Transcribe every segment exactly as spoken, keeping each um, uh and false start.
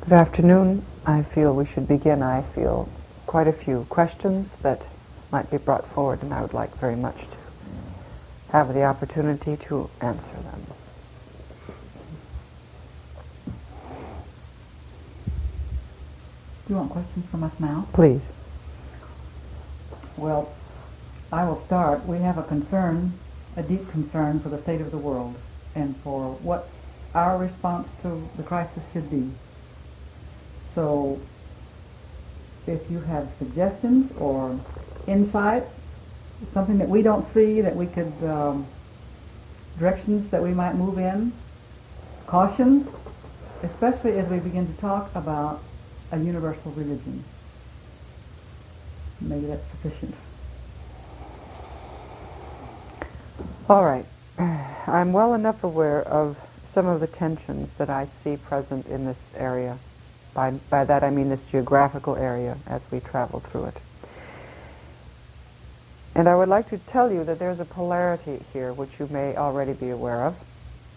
Good afternoon. I feel we should begin. I feel quite a few questions that might be brought forward, and I would like very much to have the opportunity to answer them. Do you want questions from us now? Please. Well, I will start. We have a concern, a deep concern for the state of the world and for what our response to the crisis should be. So, if you have suggestions or insight, something that we don't see, that we could, um, directions that we might move in, cautions, especially as we begin to talk about a universal religion. Maybe that's sufficient. All right. I'm well enough aware of some of the tensions that I see present in this area. By, by that I mean this geographical area as we travel through it. And I would like to tell you that there's a polarity here which you may already be aware of.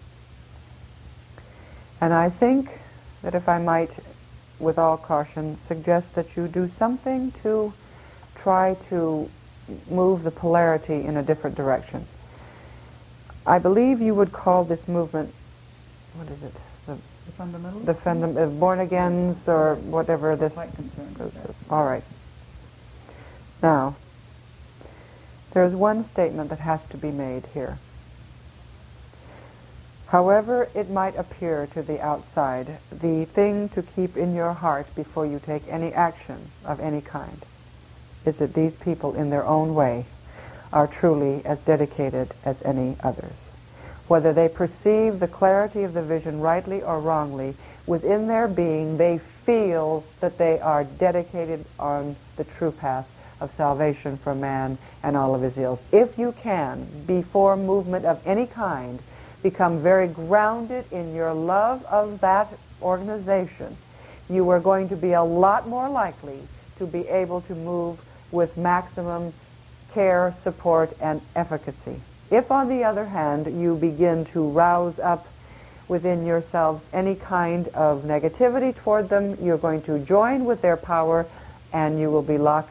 And I think that if I might, with all caution, suggest that you do something to try to move the polarity in a different direction. I believe you would call this movement, what is it? The, The fundamental? the fundam- uh, born-agains or whatever this... Quite concerned with that. All right. Now, there's one statement that has to be made here. However it might appear to the outside, the thing to keep in your heart before you take any action of any kind is that these people in their own way are truly as dedicated as any others. Whether they perceive the clarity of the vision rightly or wrongly, within their being they feel that they are dedicated on the true path of salvation for man and all of his ills. If you can, before movement of any kind, become very grounded in your love of that organization, you are going to be a lot more likely to be able to move with maximum care, support, and efficacy. If, on the other hand, you begin to rouse up within yourselves any kind of negativity toward them, you're going to join with their power and you will be locked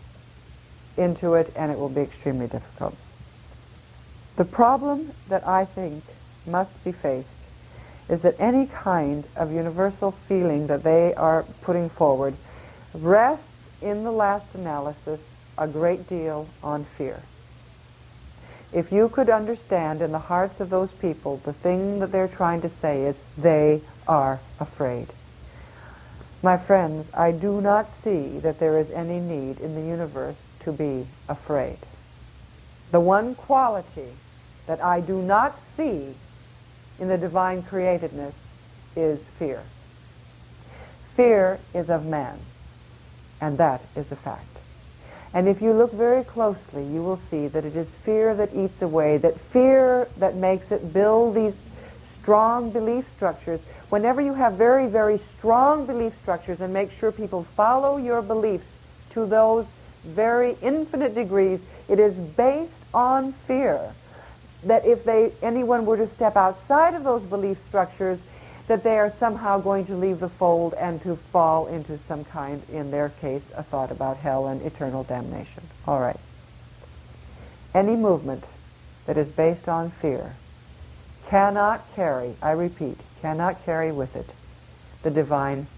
into it, and it will be extremely difficult. The problem that I think must be faced is that any kind of universal feeling that they are putting forward rests, in the last analysis, a great deal on fear. If you could understand in the hearts of those people, the thing that they're trying to say is they are afraid. My friends, I do not see that there is any need in the universe to be afraid. The one quality that I do not see in the divine createdness is fear. Fear is of man, and that is a fact. And if you look very closely, you will see that it is fear that eats away, that fear that makes it build these strong belief structures. Whenever you have very, very strong belief structures and make sure people follow your beliefs to those very infinite degrees, it is based on fear that if they anyone were to step outside of those belief structures, that they are somehow going to leave the fold and to fall into some kind, in their case, a thought about hell and eternal damnation. All right. Any movement that is based on fear cannot carry, I repeat, cannot carry with it the divine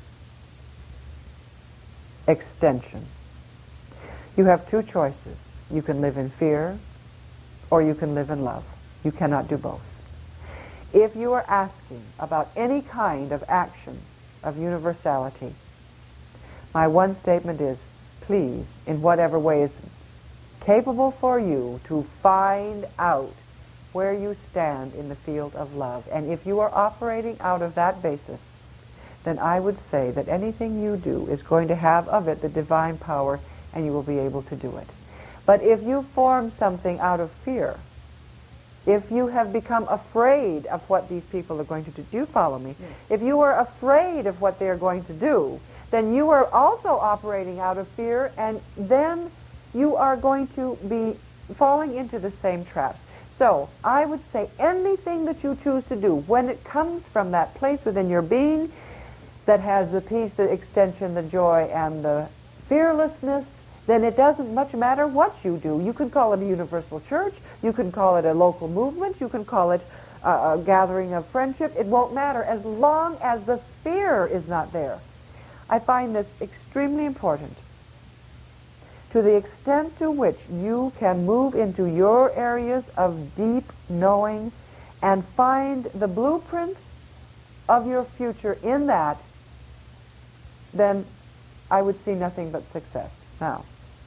extension. You have two choices. You can live in fear or you can live in love. You cannot do both. If you are asking about any kind of action of universality, my one statement is, please, in whatever way is capable for you to find out where you stand in the field of love. And if you are operating out of that basis, then I would say that anything you do is going to have of it the divine power, and you will be able to do it. But if you form something out of fear, if you have become afraid of what these people are going to do, do you follow me? Yes. If you are afraid of what they are going to do, then you are also operating out of fear, and then you are going to be falling into the same traps. So I would say anything that you choose to do, when it comes from that place within your being that has the peace, the extension, the joy, and the fearlessness, then it doesn't much matter what you do. You can call it a universal church, you can call it a local movement, you can call it a, a gathering of friendship. It won't matter as long as the fear is not there. I find this extremely important. To the extent to which you can move into your areas of deep knowing and find the blueprint of your future in that, then I would see nothing but success. Now,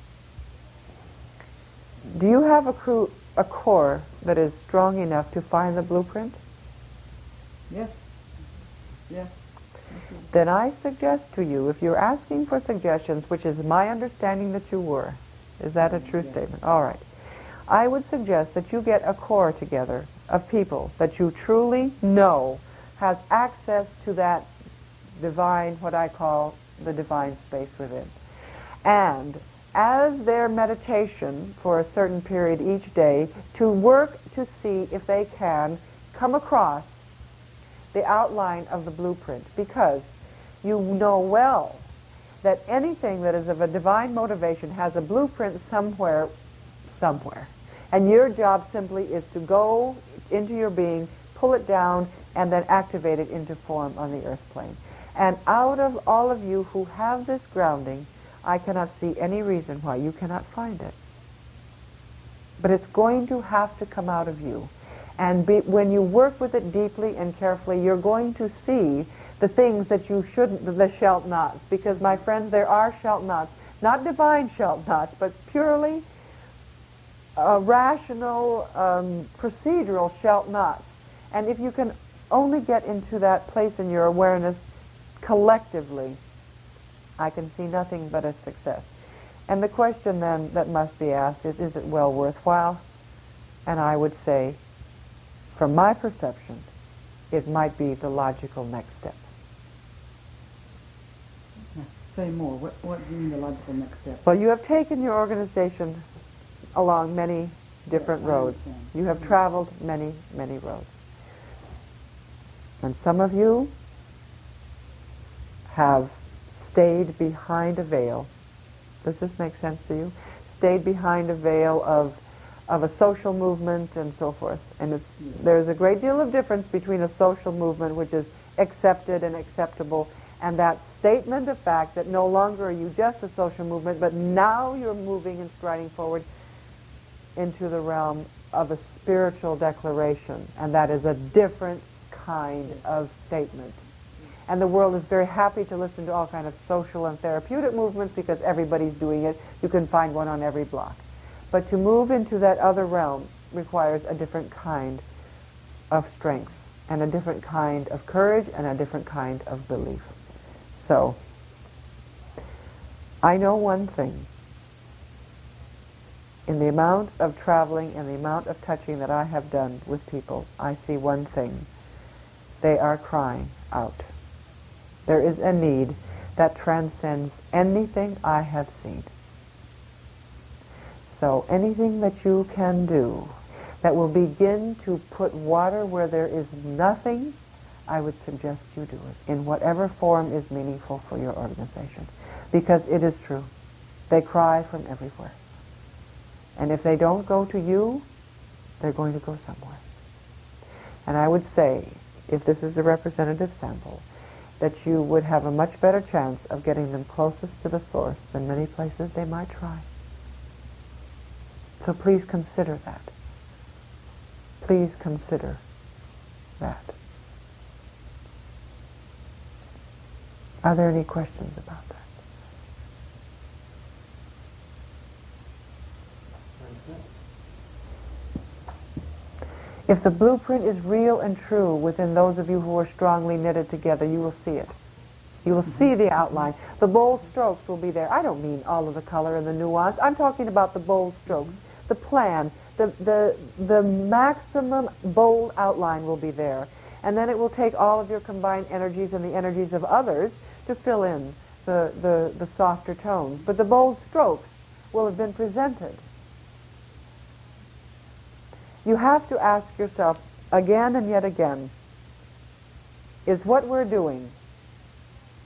do you have a, crew, a core that is strong enough to find the blueprint? Yes. Yes. Then I suggest to you, if you're asking for suggestions, which is my understanding that you were, is that a true Yes. statement? All right. I would suggest that you get a core together of people that you truly know has access to that divine, what I call the divine space within. And as their meditation for a certain period each day, to work to see if they can come across the outline of the blueprint, because you know well that anything that is of a divine motivation has a blueprint somewhere, somewhere. And your job simply is to go into your being, pull it down, and then activate it into form on the earth plane. And out of all of you who have this grounding, I cannot see any reason why you cannot find it. But it's going to have to come out of you. And be, when you work with it deeply and carefully, you're going to see the things that you shouldn't, the shalt nots. Because, my friends, there are shalt nots. Not divine shalt nots, but purely uh, rational, um, procedural shalt nots. And if you can only get into that place in your awareness collectively, I can see nothing but a success. And the question then that must be asked is, is it well worthwhile? And I would say, from my perception, it might be the logical next step. Say more. What, what do you mean the logical next step? Well, you have taken your organization along many different Yes, I roads. understand. You have Mhm. traveled many, many roads. And some of you have stayed behind a veil. Does this make sense to you? Stayed behind a veil of of a social movement and so forth. And it's, Yes. there's a great deal of difference between a social movement which is accepted and acceptable and that statement of fact that no longer are you just a social movement, but now you're moving and striding forward into the realm of a spiritual declaration. And that is a different kind of statement. And the world is very happy to listen to all kinds of social and therapeutic movements because everybody's doing it. You can find one on every block. But to move into that other realm requires a different kind of strength and a different kind of courage and a different kind of belief. So, I know one thing. In the amount of traveling and the amount of touching that I have done with people, I see one thing. They are crying out. There is a need that transcends anything I have seen. So anything that you can do that will begin to put water where there is nothing, I would suggest you do it in whatever form is meaningful for your organization. Because it is true. They cry from everywhere. And if they don't go to you, they're going to go somewhere. And I would say, if this is a representative sample, that you would have a much better chance of getting them closest to the source than many places they might try. So please consider that. Please consider that. Are there any questions about that? If the blueprint is real and true within those of you who are strongly knitted together, you will see it. You will see the outline. The bold strokes will be there. I don't mean all of the color and the nuance. I'm talking about the bold strokes, the plan, the, the, the maximum bold outline will be there. And then it will take all of your combined energies and the energies of others to fill in the, the, the softer tones. But the bold strokes will have been presented. You have to ask yourself again and yet again, is what we're doing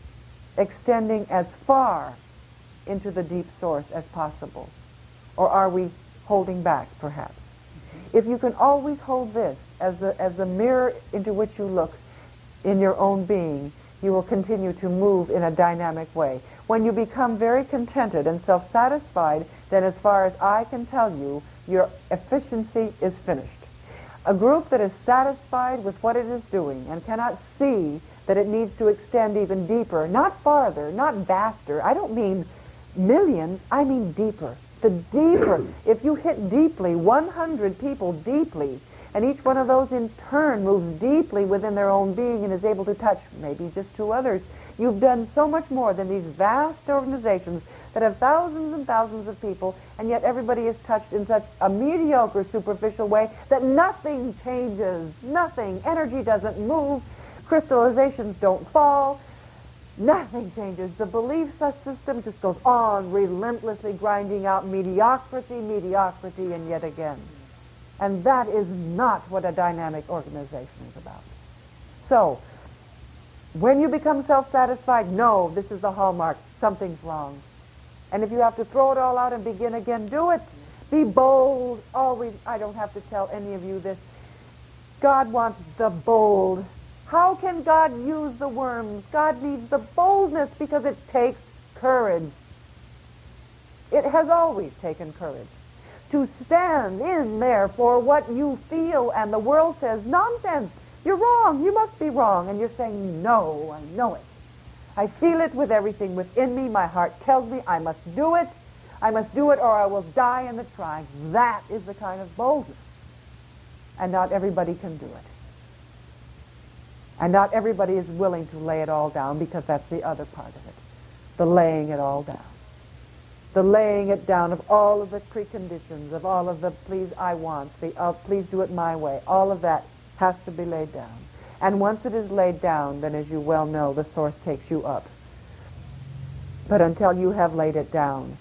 extending as far into the deep source as possible? Or are we holding back, perhaps? Mm-hmm. If you can always hold this as the, as the mirror into which you look in your own being, you will continue to move in a dynamic way. When you become very contented and self-satisfied, then as far as I can tell you, your efficiency is finished. A group that is satisfied with what it is doing and cannot see that it needs to extend even deeper, not farther, not vaster. I don't mean millions, I mean deeper. The deeper, if you hit deeply, one hundred people deeply, and each one of those in turn moves deeply within their own being and is able to touch maybe just two others, you've done so much more than these vast organizations that have thousands and thousands of people, and yet everybody is touched in such a mediocre, superficial way that nothing changes, nothing. Energy doesn't move, crystallizations don't fall, nothing changes. The belief system just goes on, relentlessly grinding out mediocrity, mediocrity, and yet again. And that is not what a dynamic organization is about. So, when you become self-satisfied, no, this is the hallmark, something's wrong. And if you have to throw it all out and begin again, do it. Be bold. Always, I don't have to tell any of you this. God wants the bold. How can God use the worms? God needs the boldness because it takes courage. It has always taken courage to stand in there for what you feel, and the world says, nonsense, you're wrong, you must be wrong. And you're saying, no, I know it. I feel it with everything within me. My heart tells me I must do it. I must do it or I will die in the trying. That is the kind of boldness. And not everybody can do it. And not everybody is willing to lay it all down, because that's the other part of it. The laying it all down. The laying it down of all of the preconditions, of all of the please I want, the uh, please do it my way. All of that has to be laid down. And once it is laid down, then as you well know, the source takes you up. But until you have laid it down,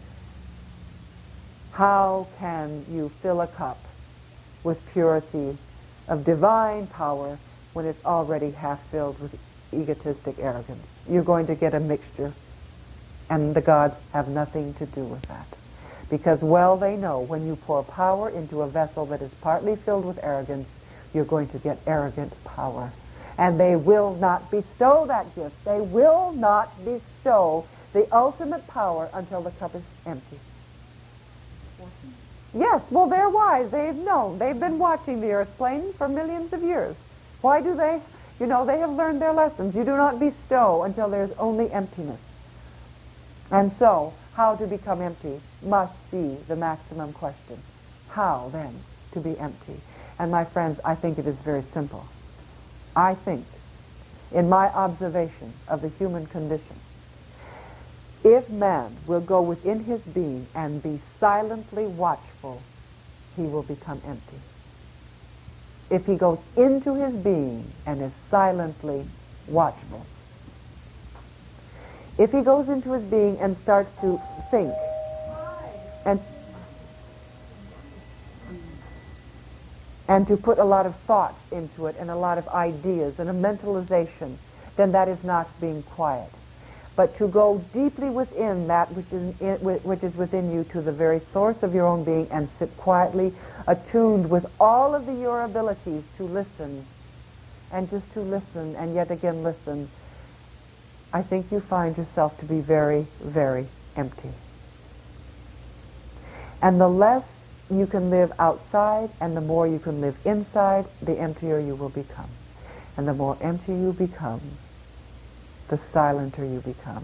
how can you fill a cup with purity of divine power when it's already half filled with egotistic arrogance? You're going to get a mixture, and the gods have nothing to do with that. Because well they know when you pour power into a vessel that is partly filled with arrogance, you're going to get arrogant power. And they will not bestow that gift. They will not bestow the ultimate power until the cup is empty. Yes, well, they're wise. They've known. They've been watching the earth plane for millions of years. Why do they? You know, they have learned their lessons. You do not bestow until there's only emptiness. And so, how to become empty must be the maximum question. How, then, to be empty? And my friends, I think it is very simple. I think, in my observation of the human condition, if man will go within his being and be silently watchful, he will become empty. If he goes into his being and is silently watchful, if he goes into his being and starts to think and and to put a lot of thought into it and a lot of ideas and a mentalization, then that is not being quiet. But to go deeply within that which is, in, which is within you to the very source of your own being and sit quietly, attuned with all of the, your abilities to listen, and just to listen and yet again listen, I think you find yourself to be very, very empty. And the less you can live outside and the more you can live inside, the emptier you will become. And the more empty you become, the silenter you become.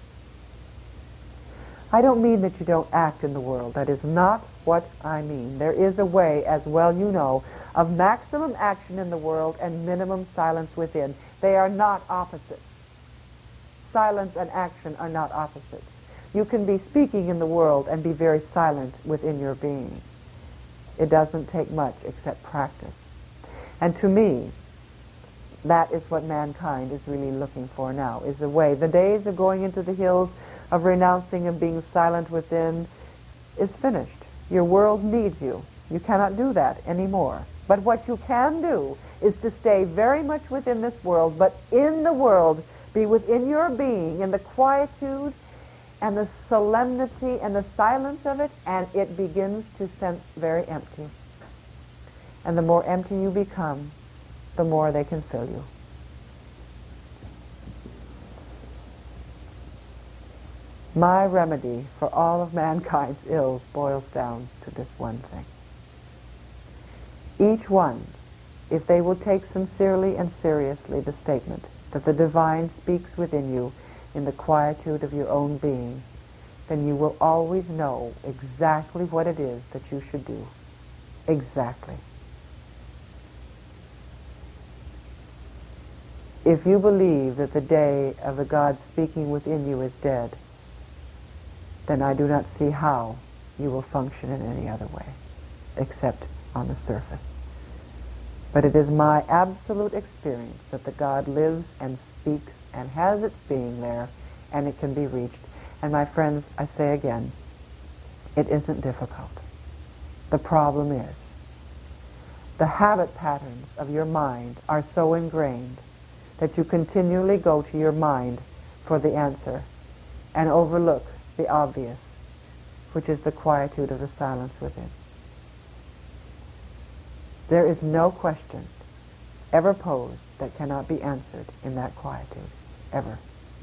I don't mean that you don't act in the world. That is not what I mean. There is a way, as well you know, of maximum action in the world and minimum silence within. They are not opposites. Silence and action are not opposites. You can be speaking in the world and be very silent within your being. It doesn't take much except practice. And to me, that is what mankind is really looking for now, is the way. The days of going into the hills, of renouncing and being silent within, is finished. Your world needs you. You cannot do that anymore. But what you can do is to stay very much within this world, but in the world be within your being in the quietude and the solemnity and the silence of it, and it begins to sense very empty. And the more empty you become, the more they can fill you. My remedy for all of mankind's ills boils down to this one thing. Each one, if they will take sincerely and seriously the statement that the divine speaks within you in the quietude of your own being, then you will always know exactly what it is that you should do. Exactly. If you believe that the day of the God speaking within you is dead, then I do not see how you will function in any other way, except on the surface. But it is my absolute experience that the God lives and speaks and has its being there, and it can be reached. And my friends, I say again, it isn't difficult. The problem is, the habit patterns of your mind are so ingrained that you continually go to your mind for the answer and overlook the obvious, which is the quietude of the silence within. There is no question ever posed that cannot be answered in that quietude, ever.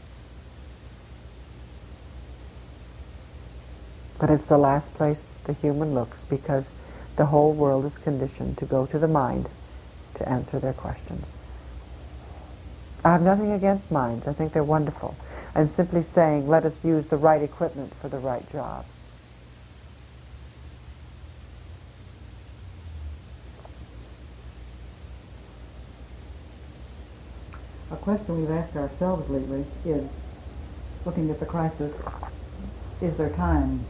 But it's the last place the human looks, because the whole world is conditioned to go to the mind to answer their questions. I have nothing against minds. I think they're wonderful. I'm simply saying, let us use the right equipment for the right job. A question we've asked ourselves lately is, looking at the crisis, is there time?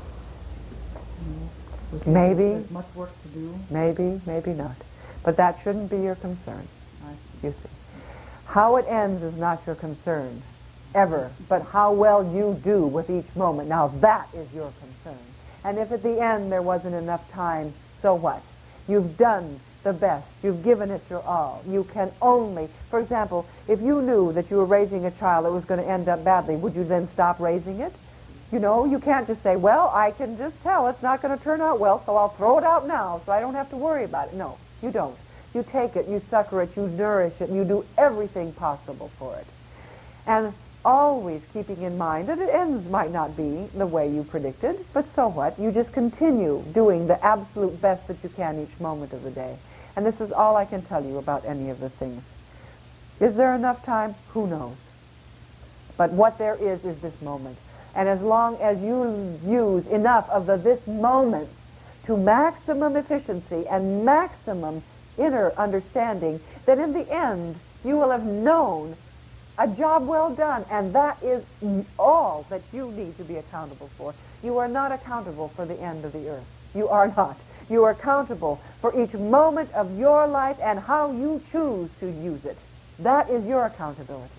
Maybe. There's much work to do. Maybe, maybe not. But that shouldn't be your concern, you see. How it ends is not your concern, ever, but how well you do with each moment. Now that is your concern. And if at the end there wasn't enough time, so what? You've done the best. You've given it your all. You can only, for example, if you knew that you were raising a child that was going to end up badly, would you then stop raising it? You know, you can't just say, well, I can just tell it's not going to turn out well, so I'll throw it out now so I don't have to worry about it. No, you don't. You take it, you succor it, you nourish it, and you do everything possible for it. And always keeping in mind that it ends might not be the way you predicted, but so what? You just continue doing the absolute best that you can each moment of the day. And this is all I can tell you about any of the things. Is there enough time? Who knows? But what there is is this moment. And as long as you use enough of the this moment to maximum efficiency and maximum inner understanding, that in the end you will have known a job well done, and that is all that you need to be accountable for. You are not accountable for the end of the earth. You are not. You are accountable for each moment of your life and how you choose to use it. That is your accountability.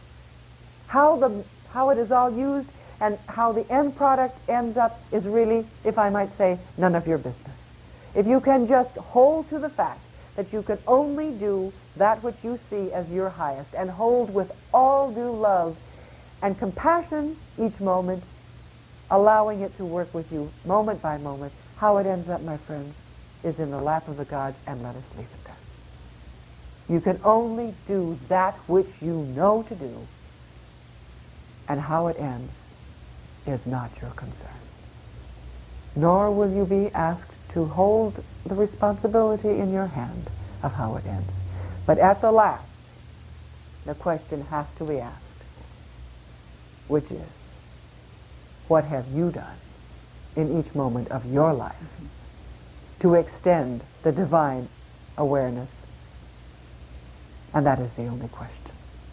How the how it is all used and how the end product ends up is really, if I might say, none of your business. If you can just hold to the fact that you can only do that which you see as your highest, and hold with all due love and compassion each moment, allowing it to work with you moment by moment, how it ends up, my friends, is in the lap of the gods, and let us leave it there. You can only do that which you know to do, and how it ends is not your concern. Nor will you be asked to hold the responsibility in your hand of how it ends. But at the last, the question has to be asked, which is, what have you done in each moment of your life to extend the divine awareness? And that is the only question.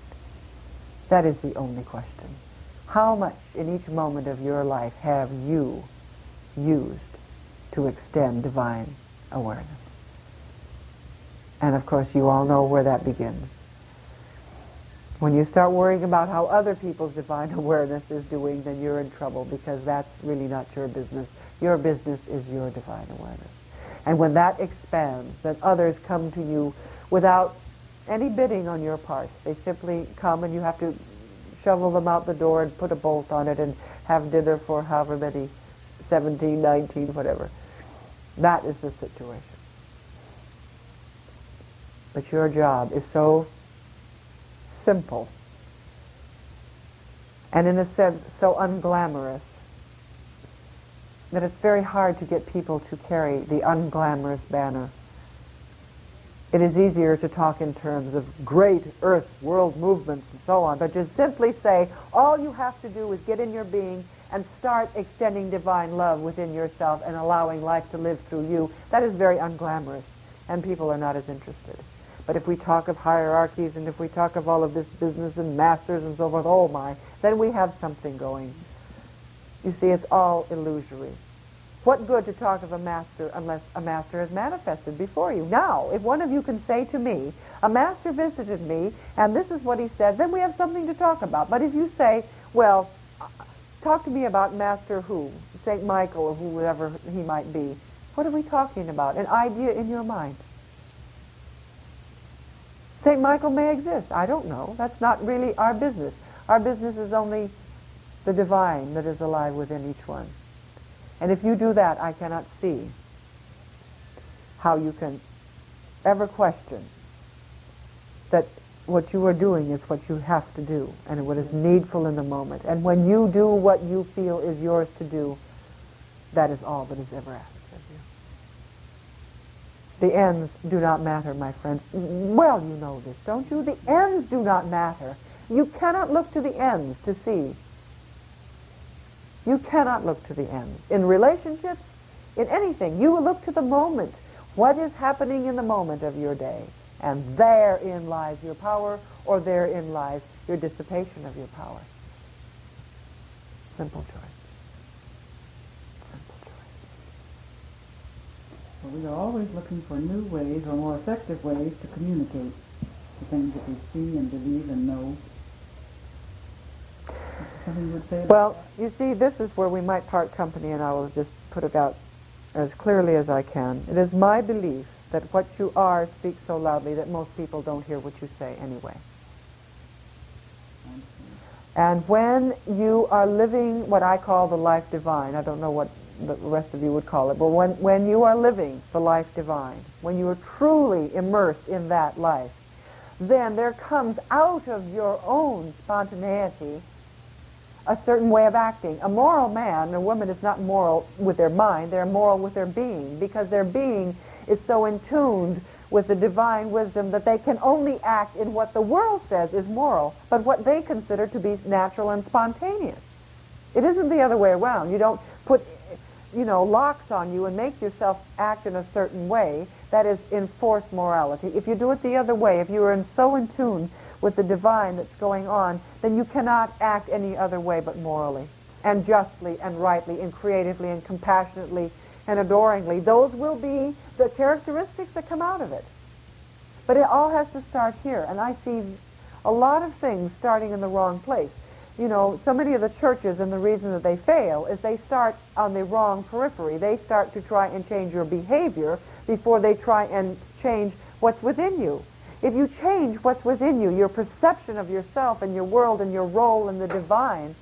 That is the only question. How much in each moment of your life have you used to extend divine awareness? And of course, you all know where that begins. When you start worrying about how other people's divine awareness is doing, then you're in trouble, because that's really not your business. Your business is your divine awareness. And when that expands, then others come to you without any bidding on your part. They simply come and you have to shovel them out the door and put a bolt on it and have dinner for however many, seventeen, nineteen, whatever. That is the situation. But your job is so simple and in a sense so unglamorous that it's very hard to get people to carry the unglamorous banner. It is easier to talk in terms of great earth, world movements and so on, but just simply say, all you have to do is get in your being and start extending divine love within yourself and allowing life to live through you. That is very unglamorous, and people are not as interested. But if we talk of hierarchies and if we talk of all of this business and masters and so forth, oh my, then we have something going. You see, it's all illusory. What good to talk of a master unless a master has manifested before you? Now, if one of you can say to me, a master visited me, and this is what he said, then we have something to talk about. But if you say, well, talk to me about Master who, Saint Michael or whoever he might be, what are we talking about? An idea in your mind. Saint Michael may exist. I don't know. That's not really our business. Our business is only the divine that is alive within each one. And if you do that, I cannot see how you can ever question that what you are doing is what you have to do and what is needful in the moment. And when you do what you feel is yours to do, that is all that is ever asked of you. The ends do not matter, my friends. Well, you know this, don't you? The ends do not matter. You cannot look to the ends to see. You cannot look to the ends. In relationships, in anything, you will look to the moment. What is happening in the moment of your day? And therein lies your power, or therein lies your dissipation of your power. Simple choice. Simple choice. So we are always looking for new ways or more effective ways to communicate the things that we see and believe and know. Something you would say about Well, that? you see, this is where we might part company, and I will just put it out as clearly as I can. It is my belief that what you are speaks so loudly that most people don't hear what you say anyway. And when you are living what I call the life divine, I don't know what the rest of you would call it, but when, when you are living the life divine, when you are truly immersed in that life, then there comes out of your own spontaneity a certain way of acting. A moral man, a woman is not moral with their mind, they're moral with their being, because their being is so in tune with the divine wisdom that they can only act in what the world says is moral, but what they consider to be natural and spontaneous. It isn't the other way around. You don't put, you know, locks on you and make yourself act in a certain way. That is enforced morality. If you do it the other way, if you are in, so in tune with the divine that's going on, then you cannot act any other way but morally and justly and rightly and creatively and compassionately and adoringly. Those will be the characteristics that come out of it. But it all has to start here, and I see a lot of things starting in the wrong place. You know, so many of the churches, and the reason that they fail is they start on the wrong periphery. They start to try and change your behavior before they try and change what's within you. If you change what's within you, your perception of yourself and your world and your role in the divine,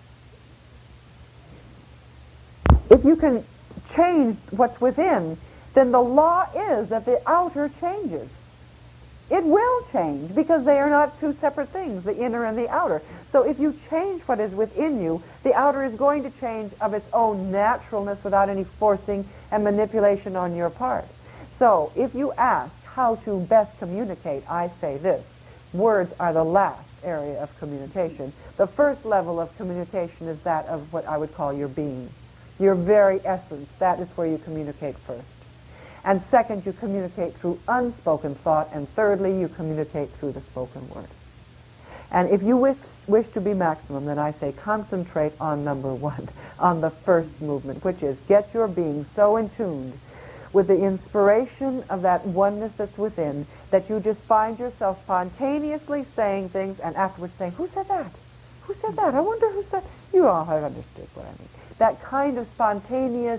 if you can change what's within, then the law is that the outer changes. It will change because they are not two separate things, the inner and the outer. So if you change what is within you, the outer is going to change of its own naturalness without any forcing and manipulation on your part. So if you ask how to best communicate, I say this: words are the last area of communication. The first level of communication is that of what I would call your being. Your very essence, that is where you communicate first. And second, you communicate through unspoken thought, and thirdly, you communicate through the spoken word. And if you wish, wish to be maximum, then I say concentrate on number one, on the first movement, which is get your being so in tune with the inspiration of that oneness that's within that you just find yourself spontaneously saying things and afterwards saying, who said that? Who said that? I wonder who said... You all have understood what I mean. That kind of spontaneous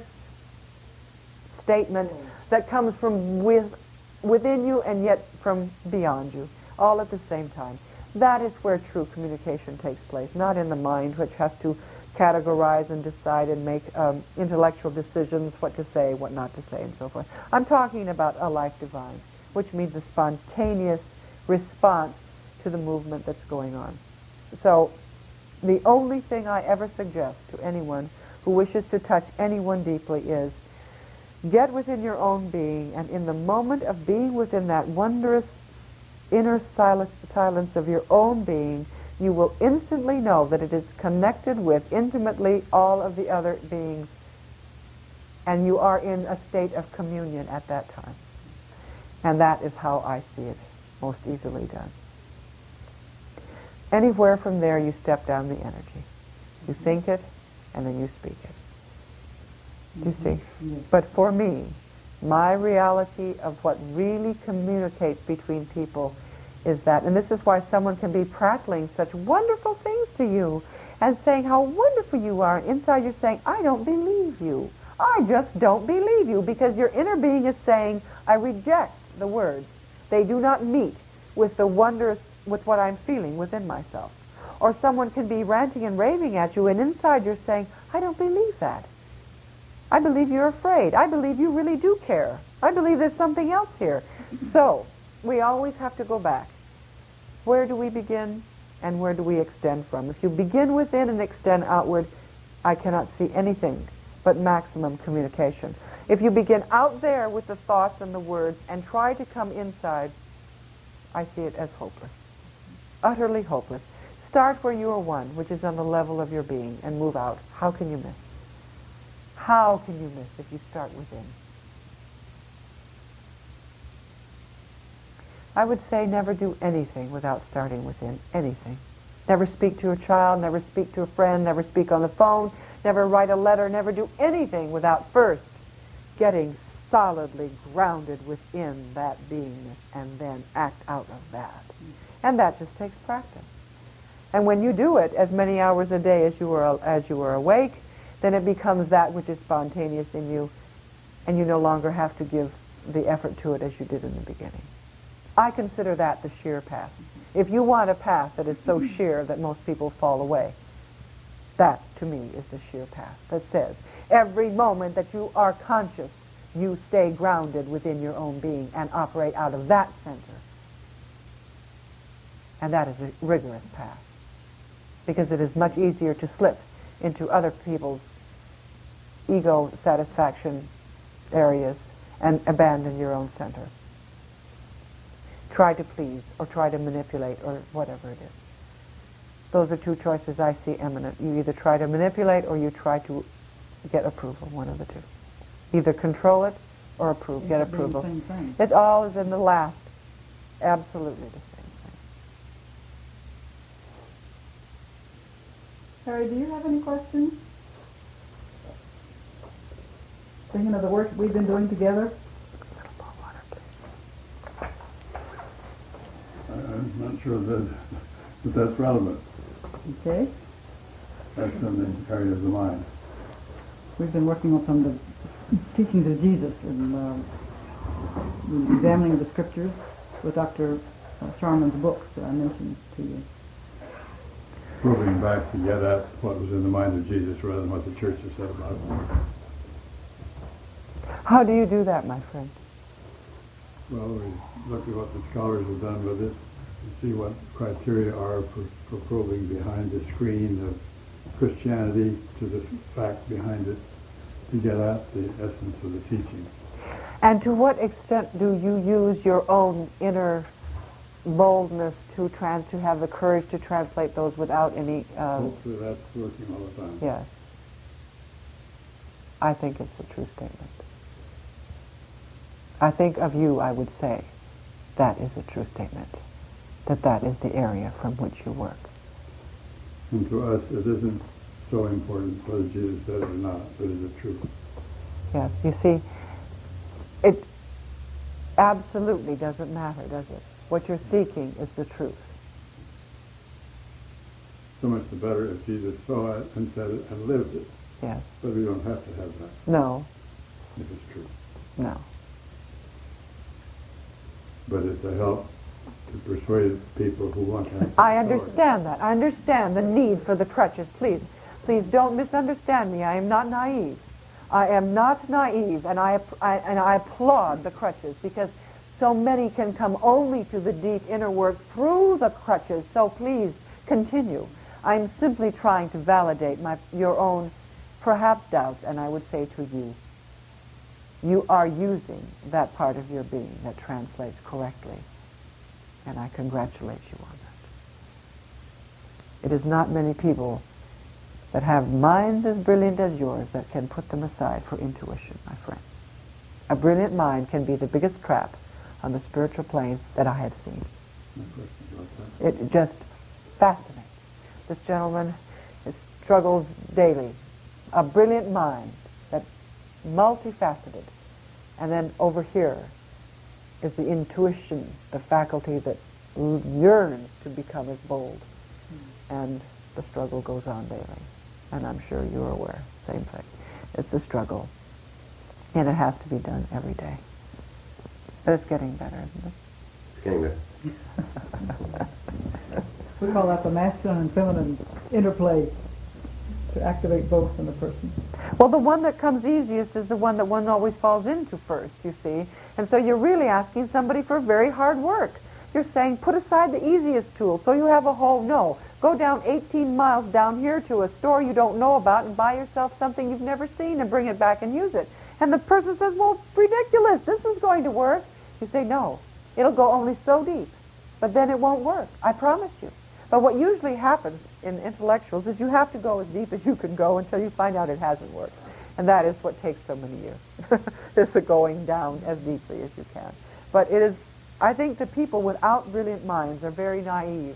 statement that comes from with, within you and yet from beyond you. all at the same time. That is where true communication takes place, not in the mind, which has to categorize and decide and make um, intellectual decisions, what to say, what not to say, and so forth. I'm talking about a life divine, which means a spontaneous response to the movement that's going on. So the only thing I ever suggest to anyone who wishes to touch anyone deeply is get within your own being, and in the moment of being within that wondrous inner silence, silence of your own being, you will instantly know that it is connected with intimately all of the other beings, and you are in a state of communion at that time. And that is how I see it most easily done. Anywhere from there you step down the energy. You think it, and then you speak it. You see? Yes. But for me, my reality of what really communicates between people is that, and this is why someone can be prattling such wonderful things to you and saying how wonderful you are, and inside you're saying, I don't believe you. I just don't believe you, because your inner being is saying, I reject the words. They do not meet with the wondrous, with what I'm feeling within myself. Or someone can be ranting and raving at you, and inside you're saying, I don't believe that. I believe you're afraid. I believe you really do care. I believe there's something else here. So, we always have to go back. Where do we begin, and where do we extend from? If you begin within and extend outward, I cannot see anything but maximum communication. If you begin out there with the thoughts and the words and try to come inside, I see it as hopeless. Utterly hopeless. Start where you are one, which is on the level of your being, and move out. How can you miss? How can you miss if you start within? I would say never do anything without starting within. Anything. Never speak to a child, never speak to a friend, never speak on the phone, never write a letter, never do anything without first getting solidly grounded within that beingness, and then act out of that. And that just takes practice. And when you do it as many hours a day as you are as you are awake, then it becomes that which is spontaneous in you, and you no longer have to give the effort to it as you did in the beginning. I consider that the sheer path. If you want a path that is so sheer that most people fall away, that to me is the sheer path that says every moment that you are conscious, you stay grounded within your own being and operate out of that center. And that is a rigorous path, because it is much easier to slip into other people's ego satisfaction areas and abandon your own center. Try to please, or try to manipulate, or whatever it is. Those are two choices I see eminent. You either try to manipulate, or you try to get approval, one of the two. Either control it or approve, get approval. Same thing. It all is in the last. Absolutely the same thing. Harry, do you have any questions? Thinking of the work we've been doing together? I'm not sure that, that that's relevant. Okay. That's in the area of the mind. We've been working on some of the teachings of Jesus and uh, examining the scriptures with Doctor Sharman's books that I mentioned to you. Proving back to get at what was in the mind of Jesus rather than what the church has said about it. How do you do that, my friend? Well, we look at what the scholars have done with it and see what criteria are for, for probing behind the screen of Christianity to the fact behind it to get at the essence of the teaching. And to what extent do you use your own inner boldness to trans to have the courage to translate those without any... Um, Hopefully that's working all the time. Yes. I think it's a true statement. I think of you, I would say, that is a true statement, that that is the area from which you work. And to us, it isn't so important whether Jesus said it or not, but is it true? Yes, you see, it absolutely doesn't matter, does it? What you're seeking is the truth. So much the better if Jesus saw it and said it and lived it. Yes. But we don't have to have that No, if it's true. no. But it's a help to persuade people who want to have I authority. understand that. I understand the need for the crutches. Please, please don't misunderstand me. I am not naive. I am not naive, and I, I and I applaud the crutches because so many can come only to the deep inner work through the crutches. So please continue. I'm simply trying to validate my your own perhaps doubts, and I would say to you, you are using that part of your being that translates correctly, and I congratulate you on that. It is not many people that have minds as brilliant as yours that can put them aside for intuition, my friend. A brilliant mind can be the biggest trap on the spiritual plane that I have seen. No question about that. It just fascinates. This gentleman struggles daily. A brilliant mind that's multifaceted. And then over here is the intuition, the faculty that l- yearns to become as bold. Mm. And the struggle goes on daily. And I'm sure you're aware. Same thing. It's a struggle. And it has to be done every day. But it's getting better, isn't it? It's getting better. We call that the masculine and feminine interplay to activate both in the person. Well, the one that comes easiest is the one that one always falls into first, you see. And so you're really asking somebody for very hard work. You're saying, put aside the easiest tool so you have a whole, no. Go down eighteen miles down here to a store you don't know about and buy yourself something you've never seen and bring it back and use it. And the person says, well, it's ridiculous. This is going to work. You say, no, it'll go only so deep. But then it won't work. I promise you. But what usually happens in intellectuals is you have to go as deep as you can go until you find out it hasn't worked. And that is what takes so many years, is the going down as deeply as you can. But it is, I think the people without brilliant minds are very naive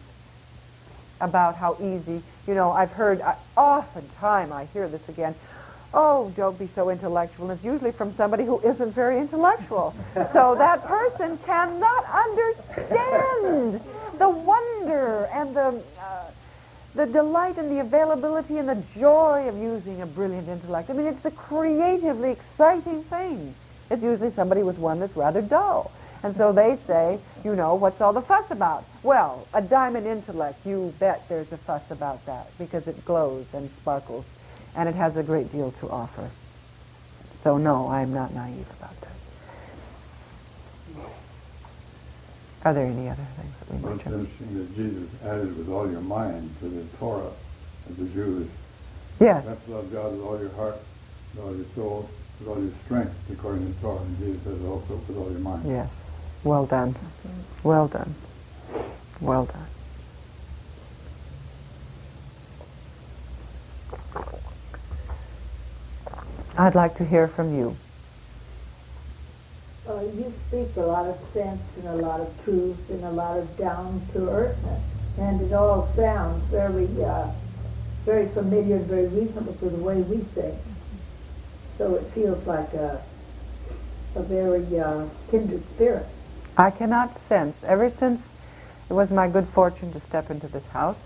about how easy, you know, I've heard, I, oftentimes I hear this again, oh, don't be so intellectual. And it's usually from somebody who isn't very intellectual. So that person cannot understand the wonder and the uh, the delight and the availability and the joy of using a brilliant intellect. I mean, it's a creatively exciting thing. It's usually somebody with one that's rather dull. And so they say, you know, what's all the fuss about? Well, a diamond intellect, you bet there's a fuss about that because it glows and sparkles and it has a great deal to offer. So no, I'm not naive about that. Are there any other things that we Well, it's mentioned? interesting that Jesus added with all your mind to the Torah of the Jews. Yes. You have to love God with all your heart, with all your soul, with all your strength, according to the Torah. And Jesus says also with all your mind. Yes. Well done. Well done. Well done. I'd like to hear from you. Uh, you speak a lot of sense and a lot of truth and a lot of down-to-earthness, and it all sounds very, uh, very familiar and very reasonable to the way we think. So it feels like a, a very uh, kindred spirit. I cannot sense, ever since it was my good fortune to step into this house,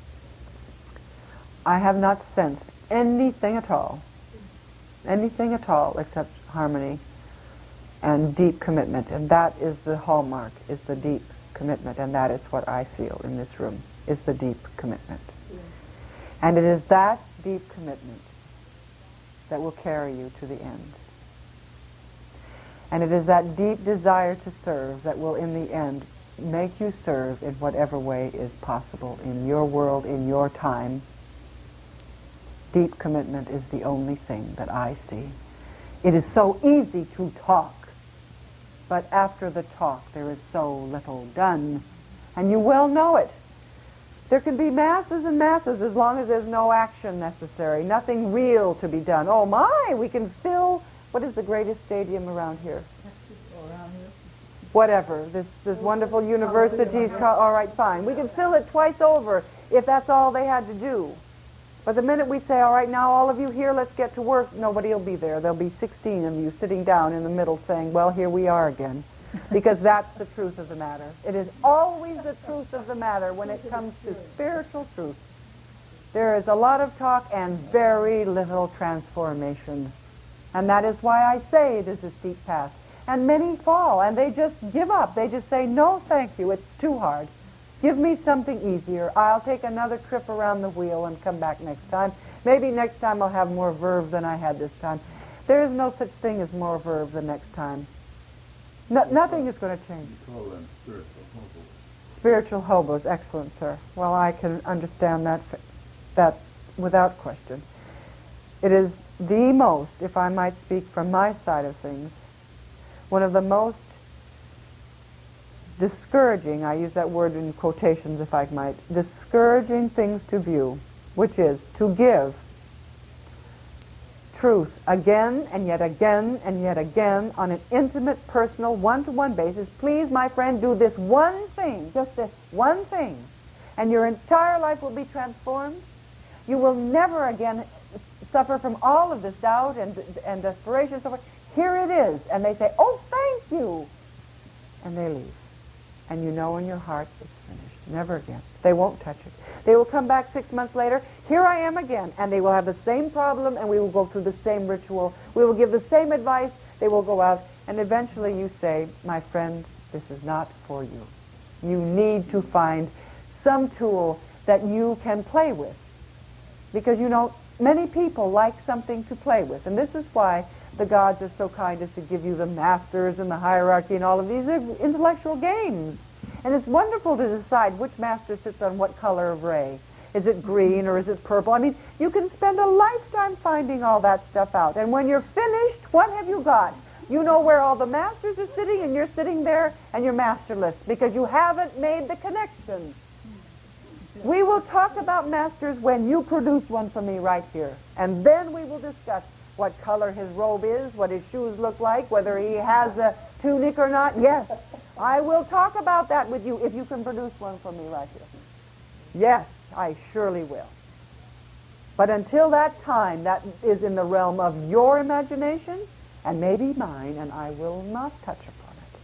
I have not sensed anything at all, anything at all except harmony and deep commitment. And that is the hallmark, is the deep commitment. And that is what I feel in this room, is the deep commitment. Yes. And it is that deep commitment that will carry you to the end. And it is that deep desire to serve that will, in the end, make you serve in whatever way is possible in your world, in your time. Deep commitment is the only thing that I see. It is so easy to talk, but after the talk there is so little done. And you well know it. There can be masses and masses as long as there's no action necessary, nothing real to be done. Oh my, we can fill, what is the greatest stadium around here? Around here. Whatever, this, this wonderful university's, co- all right, fine. We can fill it twice over if that's all they had to do. But the minute we say, all right, now all of you here, let's get to work, nobody will be there. There'll be sixteen of you sitting down in the middle saying, well, here we are again. Because that's the truth of the matter. It is always the truth of the matter when it comes to spiritual truth. There is a lot of talk and very little transformation. And that is why I say it is a steep path. And many fall, and they just give up. They just say, no, thank you, it's too hard. Give me something easier. I'll take another trip around the wheel and come back next time. Maybe next time I'll have more verve than I had this time. There is no such thing as more verve the next time. No, nothing is going to change. You call them spiritual hobos. Spiritual hobos, excellent, sir. Well, I can understand that, that without question. It is the most, if I might speak from my side of things, one of the most discouraging, I use that word in quotations if I might, discouraging things to view, which is to give truth again and yet again and yet again on an intimate, personal, one-to-one basis. Please, my friend, do this one thing, just this one thing, and your entire life will be transformed. You will never again suffer from all of this doubt and, and desperation and so forth. Here it is. And they say, oh, thank you. And they leave. And you know in your heart it's finished. Never again. They won't touch it. They will come back six months later. Here I am again. And they will have the same problem, and we will go through the same ritual. We will give the same advice. They will go out. And eventually you say, my friend, this is not for you. You need to find some tool that you can play with. Because, you know, many people like something to play with. And this is why the gods are so kind as to give you the masters and the hierarchy and all of these intellectual games. And it's wonderful to decide which master sits on what color of ray. Is it green or is it purple? I mean, you can spend a lifetime finding all that stuff out. And when you're finished, what have you got? You know where all the masters are sitting, and you're sitting there and you're masterless because you haven't made the connection. We will talk about masters when you produce one for me right here. And then we will discuss what color his robe is, what his shoes look like, whether he has a tunic or not. Yes, I will talk about that with you if you can produce one for me right here. Yes, I surely will. But until that time, that is in the realm of your imagination and maybe mine, and I will not touch upon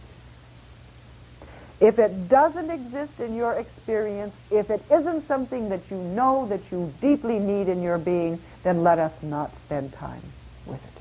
it. If it doesn't exist in your experience, if it isn't something that you know that you deeply need in your being, then let us not spend time with it.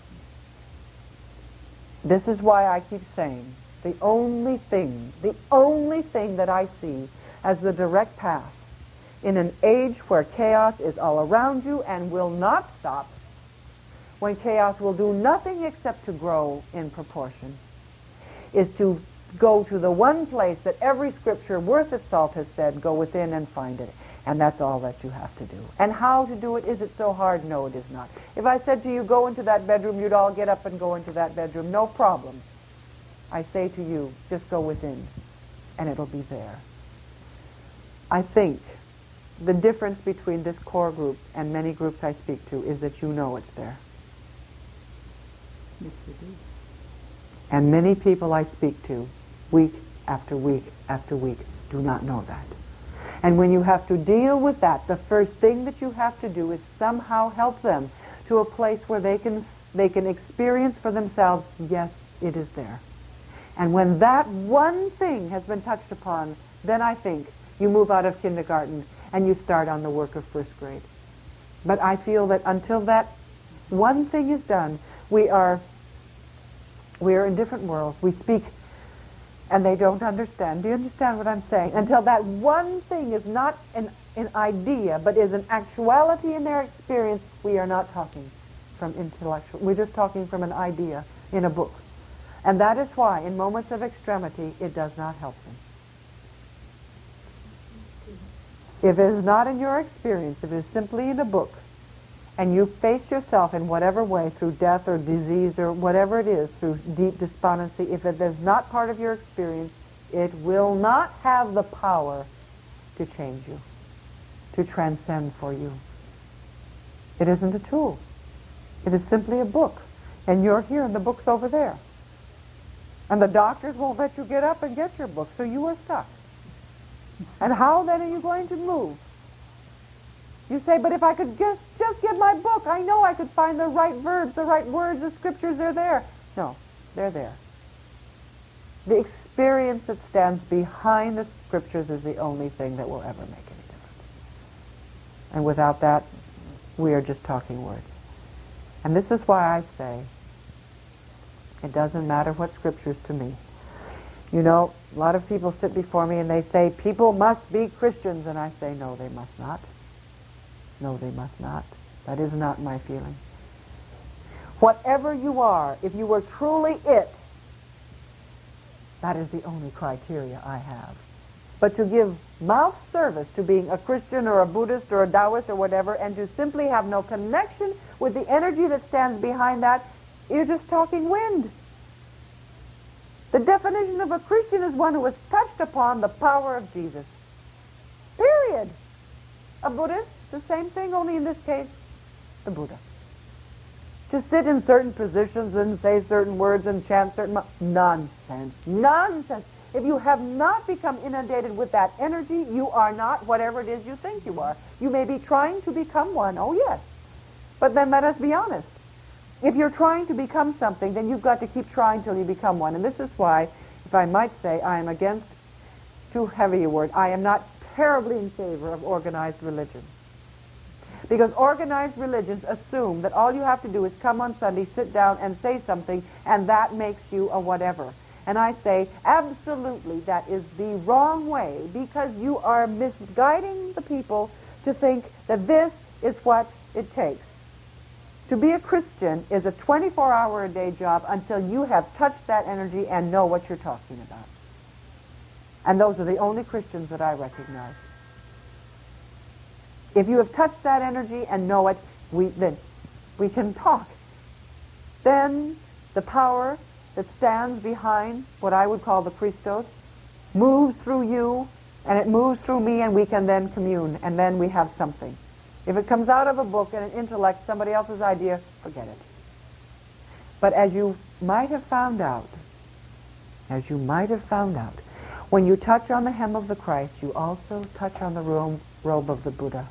This is why I keep saying the only thing, the only thing that I see as the direct path in an age where chaos is all around you and will not stop, when chaos will do nothing except to grow in proportion, is to go to the one place that every scripture worth its salt has said, go within and find it. And that's all that you have to do. And how to do it, is it so hard? No, it is not. If I said to you, go into that bedroom, you'd all get up and go into that bedroom. No problem. I say to you, just go within, and it'll be there. I think the difference between this core group and many groups I speak to is that you know it's there. Yes, we do. And many people I speak to, week after week after week, do not know that. And when you have to deal with that, the first thing that you have to do is somehow help them to a place where they can they can experience for themselves, yes, it is there. And when that one thing has been touched upon, then I think you move out of kindergarten and you start on the work of first grade. But I feel that until that one thing is done, we are we are in different worlds. We speak and they don't understand. Do you understand what I'm saying? Until that one thing is not an, an idea, but is an actuality in their experience, we are not talking from intellectual. We're just talking from an idea in a book. And that is why, in moments of extremity, it does not help them. If it is not in your experience, if it is simply in a book, and you face yourself in whatever way, through death or disease or whatever it is, through deep despondency, if it is not part of your experience, it will not have the power to change you, to transcend for you. It isn't a tool. It is simply a book. And you're here and the book's over there. And the doctors won't let you get up and get your book, so you are stuck. And how then are you going to move? You say, but if I could just, just get my book, I know I could find the right verbs, the right words, the scriptures, they're there. No, they're there. The experience that stands behind the scriptures is the only thing that will ever make any difference. And without that, we are just talking words. And this is why I say, It doesn't matter what scriptures to me. You know, a lot of people sit before me and they say, people must be Christians. And I say, no, they must not. No, they must not. That is not my feeling. Whatever you are, if you were truly it, that is the only criteria I have. But to give mouth service to being a Christian or a Buddhist or a Taoist or whatever, and to simply have no connection with the energy that stands behind that, you're just talking wind. The definition of a Christian is one who has touched upon the power of Jesus. Period. A Buddhist, the same thing, only in this case, the Buddha. To sit in certain positions and say certain words and chant certain... Mo- nonsense. Nonsense. If you have not become inundated with that energy, you are not whatever it is you think you are. You may be trying to become one, oh yes. But then let us be honest. If you're trying to become something, then you've got to keep trying till you become one. And this is why, if I might say, I am against, too heavy a word, I am not terribly in favor of organized religion. Because organized religions assume that all you have to do is come on Sunday, sit down, and say something, and that makes you a whatever. And I say, absolutely, that is the wrong way, because you are misguiding the people to think that this is what it takes. To be a Christian is a twenty-four hour a day job until you have touched that energy and know what you're talking about. And those are the only Christians that I recognize. If you have touched that energy and know it, we, then we can talk. Then the power that stands behind what I would call the Christos moves through you, and it moves through me, and we can then commune, and then we have something. If it comes out of a book and an intellect, somebody else's idea, forget it. But as you might have found out, as you might have found out, when you touch on the hem of the Christ, you also touch on the ro- robe of the Buddha.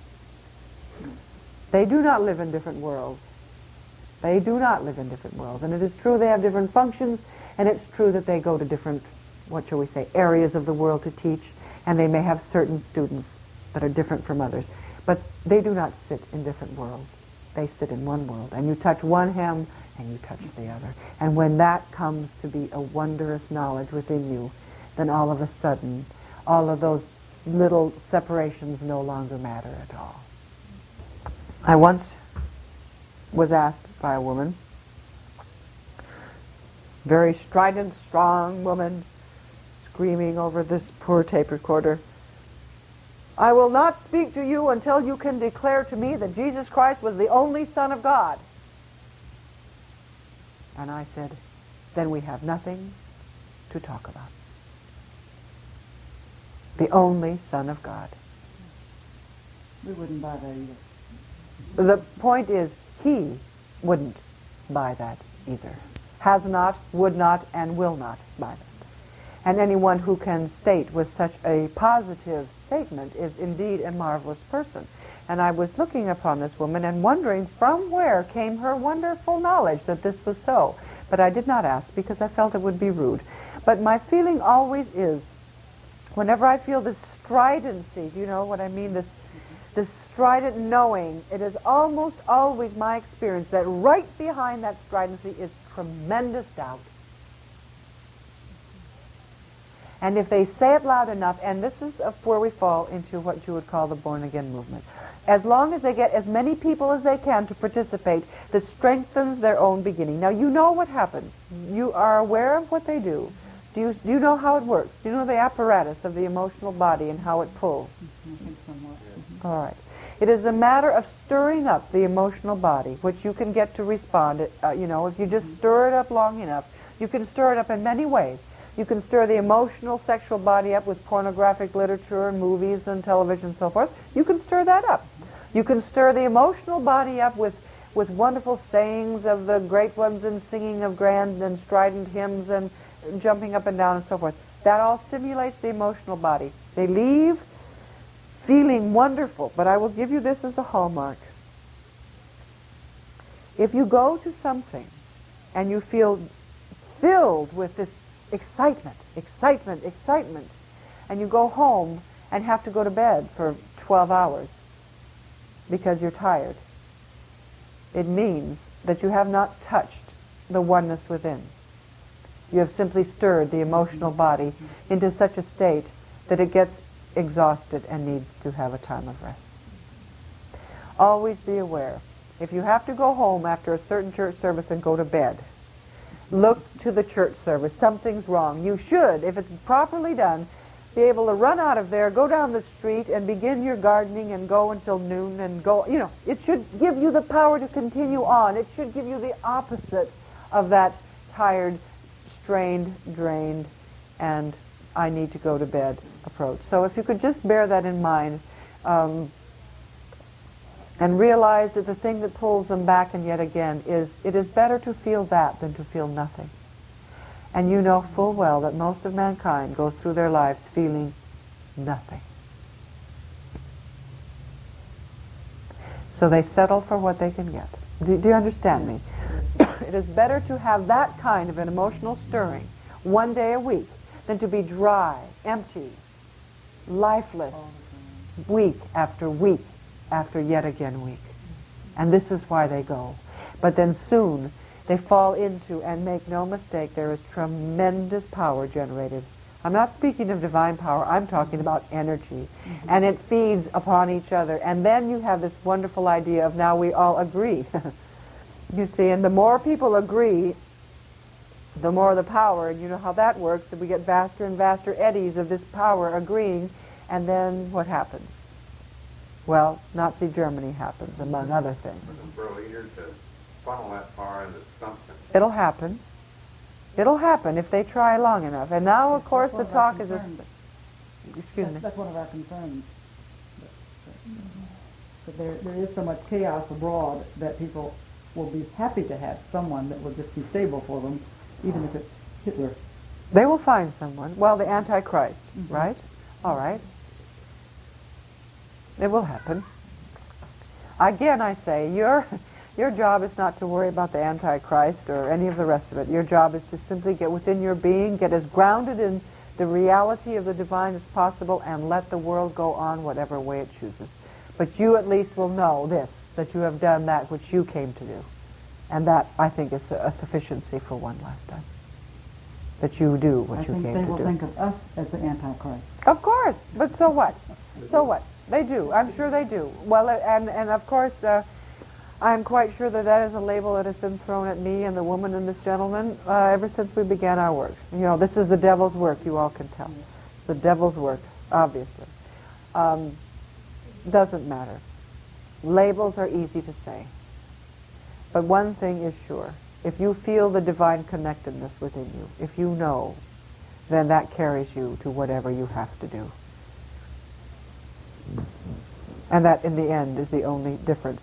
They do not live in different worlds. They do not live in different worlds. And it is true they have different functions, and it's true that they go to different, what shall we say, areas of the world to teach, and they may have certain students that are different from others. But they do not sit in different worlds. They sit in one world. And you touch one hem, and you touch the other. And when that comes to be a wondrous knowledge within you, then all of a sudden, all of those little separations no longer matter at all. I once was asked by a woman, very strident, strong woman, screaming over this poor tape recorder, I will not speak to you until you can declare to me that Jesus Christ was the only Son of God. And I said, then we have nothing to talk about. The only Son of God. We wouldn't buy that either. The point is, he wouldn't buy that either. Has not, would not, and will not buy that. And anyone who can state with such a positive statement is indeed a marvelous person. And I was looking upon this woman and wondering from where came her wonderful knowledge that this was so. But I did not ask because I felt it would be rude. But my feeling always is, whenever I feel this stridency, do you know what I mean? This, this strident knowing, it is almost always my experience that right behind that stridency is tremendous doubt. And if they say it loud enough, and this is where we fall into what you would call the born-again movement, as long as they get as many people as they can to participate, this strengthens their own beginning. Now, you know what happens. You are aware of what they do. Do you, do you know how it works? Do you know the apparatus of the emotional body and how it pulls? Mm-hmm. All right. It is a matter of stirring up the emotional body, which you can get to respond. Uh, you know, if you just stir it up long enough, you can stir it up in many ways. You can stir the emotional sexual body up with pornographic literature and movies and television and so forth. You can stir that up. You can stir the emotional body up with, with wonderful sayings of the great ones and singing of grand and strident hymns and jumping up and down and so forth. That all stimulates the emotional body. They leave feeling wonderful, but I will give you this as a hallmark. If you go to something and you feel filled with this excitement, excitement, excitement, and you go home and have to go to bed for twelve hours because you're tired, it means that you have not touched the oneness within. You have simply stirred the emotional body into such a state that it gets exhausted and needs to have a time of rest. Always be aware. If you have to go home after a certain church service and go to bed, look to the church service. Something's wrong. You should, if it's properly done, be able to run out of there, go down the street, and begin your gardening and go until noon and go, you know, it should give you the power to continue on. It should give you the opposite of that tired, strained, drained, and I need to go to bed approach. So if you could just bear that in mind, um, and realize that the thing that pulls them back and yet again is it is better to feel that than to feel nothing. And you know full well that most of mankind goes through their lives feeling nothing. So they settle for what they can get. Do, do you understand me? It is better to have that kind of an emotional stirring one day a week than to be dry, empty, lifeless, week after week after yet again week. And this is why they go. But then soon they fall into, and make no mistake, there is tremendous power generated. I'm not speaking of divine power, I'm talking about energy. Mm-hmm. And it feeds upon each other. And then you have this wonderful idea of now we all agree. You see, and the more people agree, the more the power, and you know how that works, that we get vaster and vaster eddies of this power agreeing, and then what happens? Well, Nazi Germany happens, among other things. For a leader to funnel that power into something. It'll happen. It'll happen if they try long enough. And now, of course, the talk is... A, excuse that's, me. That's one of our concerns. But there, there is so much chaos abroad that people will be happy to have someone that will just be stable for them, even if it's Hitler. They will find someone. Well, the Antichrist, Mm-hmm. right? All right. It will happen. Again, I say, your, your job is not to worry about the Antichrist or any of the rest of it. Your job is to simply get within your being, get as grounded in the reality of the divine as possible, and let the world go on whatever way it chooses. But you at least will know this, that you have done that which you came to do. And that, I think, is a, a sufficiency for one lifetime. That you do what I you think came they to will do. think of us as the Antichrist. Of course, but so what? So what? They do. I'm sure they do. Well, uh, and, and of course, uh, I'm quite sure that that is a label that has been thrown at me and the woman and this gentleman uh, ever since we began our work. You know, this is the devil's work, you all can tell. It's the devil's work, obviously. Um, doesn't matter. Labels are easy to say. But one thing is sure. If you feel the divine connectedness within you, if you know, then that carries you to whatever you have to do. And that, in the end, is the only difference.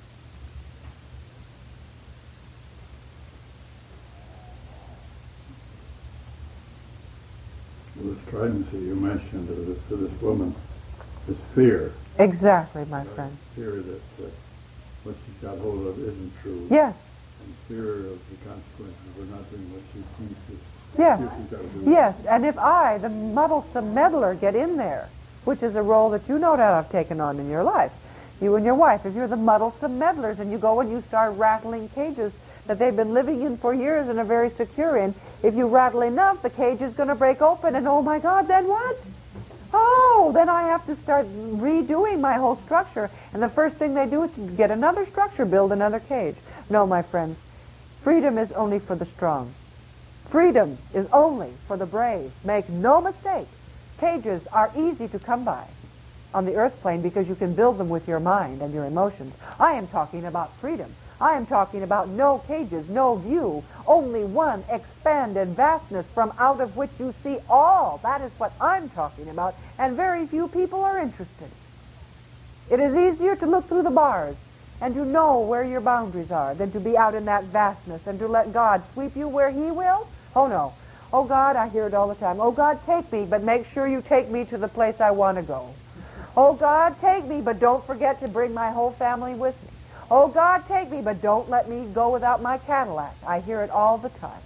The stridency you mentioned of this, to this woman, this fear. Exactly, my uh, friend. Fear that uh, what she's got hold of isn't true. Yes. And fear of the consequences of not doing what she thinks is Yes. she's got to do. Yes, and if I, the muddlesome meddler, get in there, which is a role that you no doubt have taken on in your life, you and your wife, if you're the muddlesome meddlers and you go and you start rattling cages that they've been living in for years and are very secure in, if you rattle enough, the cage is going to break open, and oh my God, then what? Oh, then I have to start redoing my whole structure. And the first thing they do is to get another structure, build another cage. No, my friends, freedom is only for the strong. Freedom is only for the brave. Make no mistake. Cages are easy to come by on the earth plane because you can build them with your mind and your emotions. I am talking about freedom. I am talking about no cages, no view, only one expanded vastness from out of which you see all. That is what I'm talking about, and very few people are interested. It is easier to look through the bars and to know where your boundaries are than to be out in that vastness and to let God sweep you where He will. Oh, no. Oh, God, I hear it all the time. Oh, God, take me, but make sure you take me to the place I want to go. Oh, God, take me, but don't forget to bring my whole family with me. Oh, God, take me, but don't let me go without my Cadillac. I hear it all the time.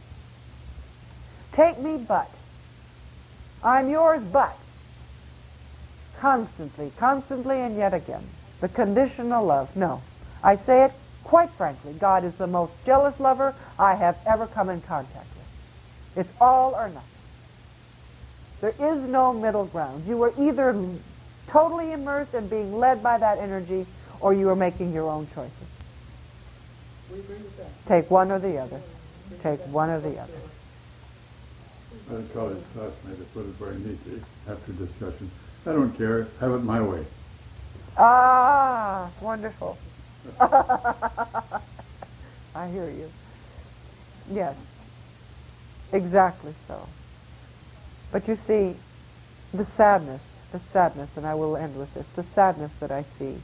Take me, but. I'm yours, but. Constantly, constantly, and yet again. The conditional love. No. I say it Quite frankly, God is the most jealous lover I have ever come in contact with. It's all or nothing. There is no middle ground. You are either totally immersed and being led by that energy, or you are making your own choices. We agree with that. Take one or the other. Take one or the other. My college classmate put it very neatly after discussion. I don't care. Have it my way. Ah, wonderful. I hear you. Yes, exactly so. But you see, the sadness, the sadness, and I will end with this, the sadness that I see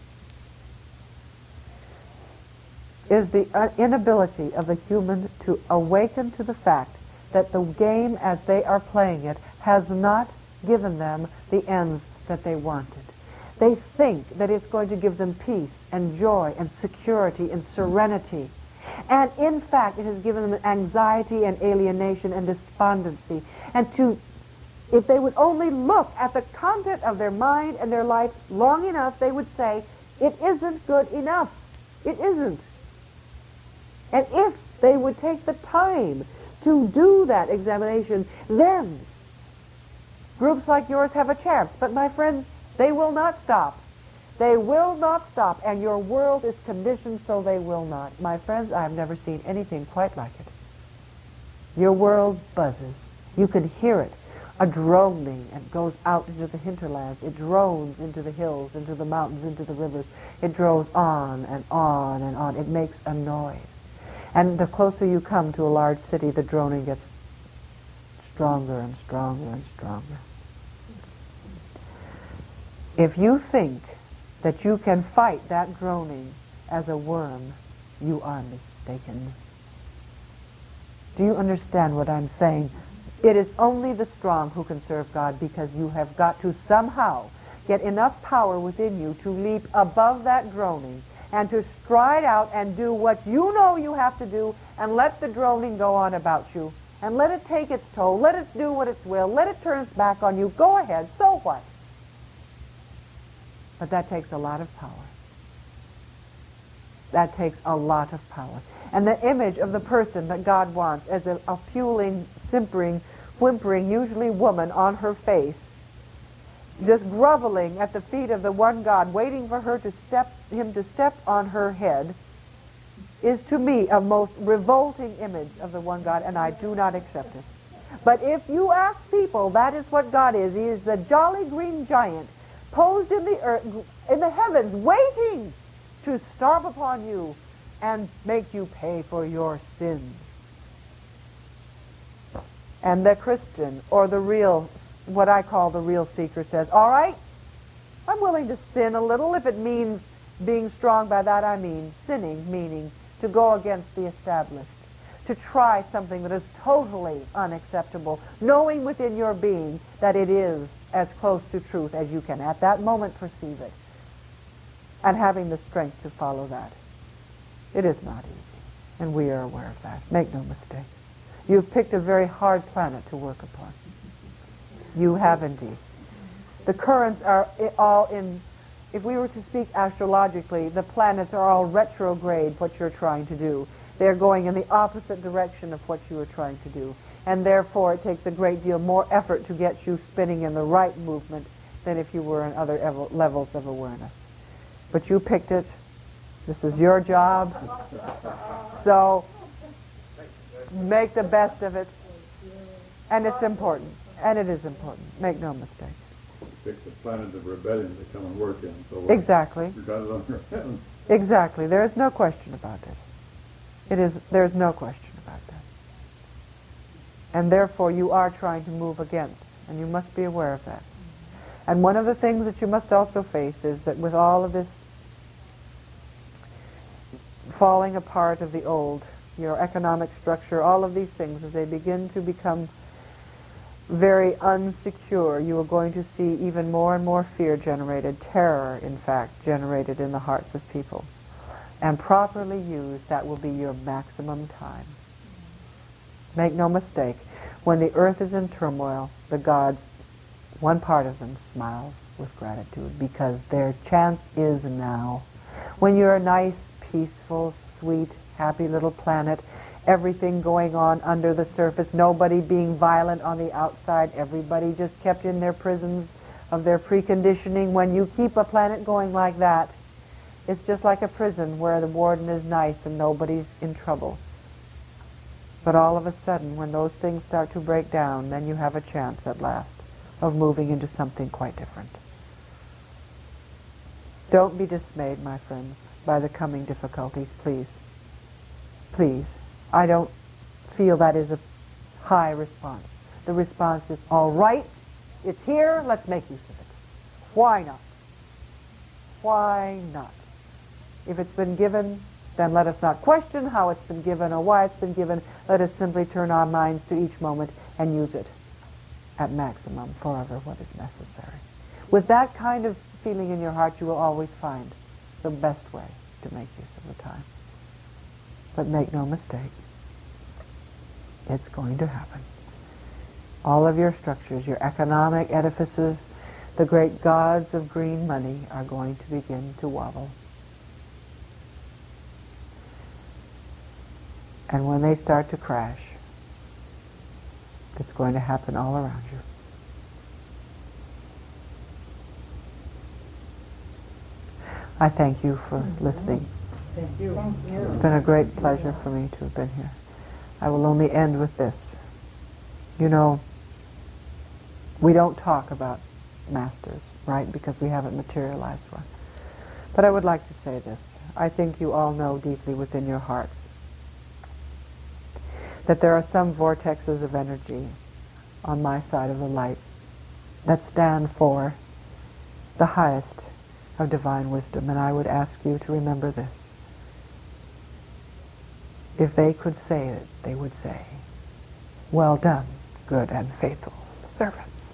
is the uh, inability of the human to awaken to the fact that the game as they are playing it has not given them the ends that they wanted. They think that it's going to give them peace and joy and security and serenity. And in fact, it has given them anxiety and alienation and despondency. And to, if they would only look at the content of their mind and their life long enough, they would say, it isn't good enough. It isn't. And if they would take the time to do that examination, then groups like yours have a chance. But my friends, they will not stop. They will not stop, and your world is conditioned so they will not. My friends, I have never seen anything quite like it. Your world buzzes. You can hear it, a droning, and goes out into the hinterlands. It drones into the hills, into the mountains, into the rivers. It drones on and on and on. It makes a noise. And the closer you come to a large city, the droning gets stronger and stronger and stronger. If you think that you can fight that droning as a worm, you are mistaken. Do you understand what I'm saying? It is only the strong who can serve God, because you have got to somehow get enough power within you to leap above that droning and to stride out and do what you know you have to do, and let the droning go on about you, and let it take its toll, let it do what it will, let it turn its back on you. Go ahead, so what? But that takes a lot of power. That takes a lot of power. And the image of the person that God wants as a, a fueling, simpering, whimpering, usually woman on her face, just groveling at the feet of the one God, waiting for her to step, him to step on her head, is to me a most revolting image of the one God, and I do not accept it. But if you ask people, that is what God is. He is the jolly green giant posed in the earth, in the heavens, waiting to stomp upon you and make you pay for your sins. And the Christian, or the real, what I call the real seeker, says, all right, I'm willing to sin a little if it means being strong. By that I mean sinning, meaning to go against the established, to try something that is totally unacceptable, knowing within your being that it is as close to truth as you can at that moment perceive it, and having the strength to follow that. It is not easy, and we are aware of that. Make no mistake. You've picked a very hard planet to work upon. You have indeed. The currents are all in, if we were to speak astrologically, the planets are all retrograde what you're trying to do. They're going in the opposite direction of what you are trying to do. And therefore it takes a great deal more effort to get you spinning in the right movement than if you were in other ev- levels of awareness. But you picked it. This is your job. So make the best of it. And it's important. And it is important. Make no mistake. Pick the planet of rebellion to come and work in. So Exactly. you got it on your hands. Exactly. There is no question about it. It is. There is no question about that. And therefore you are trying to move against, and you must be aware of that. And one of the things that you must also face is that with all of this falling apart of the old, your economic structure, all of these things, as they begin to become very unsecure, you are going to see even more and more fear generated, terror, in fact, generated in the hearts of people. And properly used, that will be your maximum time. Make no mistake, when the earth is in turmoil, the gods, one part of them smiles with gratitude, because their chance is now. When you're nice, peaceful, sweet, happy little planet, everything going on under the surface, nobody being violent on the outside, everybody just kept in their prisons of their preconditioning. When you keep a planet going like that, it's just like a prison where the warden is nice and nobody's in trouble. But all of a sudden, when those things start to break down, then you have a chance at last of moving into something quite different. Don't be dismayed, my friends, by the coming difficulties, please. Please. I don't feel that is a high response. The response is, all right, it's here, let's make use of it. Why not? Why not? If it's been given, then let us not question how it's been given or why it's been given. Let us simply turn our minds to each moment and use it at maximum forever what is necessary. With that kind of feeling in your heart, you will always find the best way to make use of the time. But make no mistake, it's going to happen. All of your structures, your economic edifices, the great gods of green money are going to begin to wobble. And when they start to crash, it's going to happen all around you. I thank you for listening. Thank you. Thank you. It's been a great pleasure for me to have been here. I will only end with this. You know, we don't talk about masters, right, because we haven't materialized one. But I would like to say this. I think you all know deeply within your hearts that there are some vortexes of energy on my side of the light that stand for the highest of divine wisdom, and I would ask you to remember this. If they could say it, they would say, "Well done, good and faithful servant."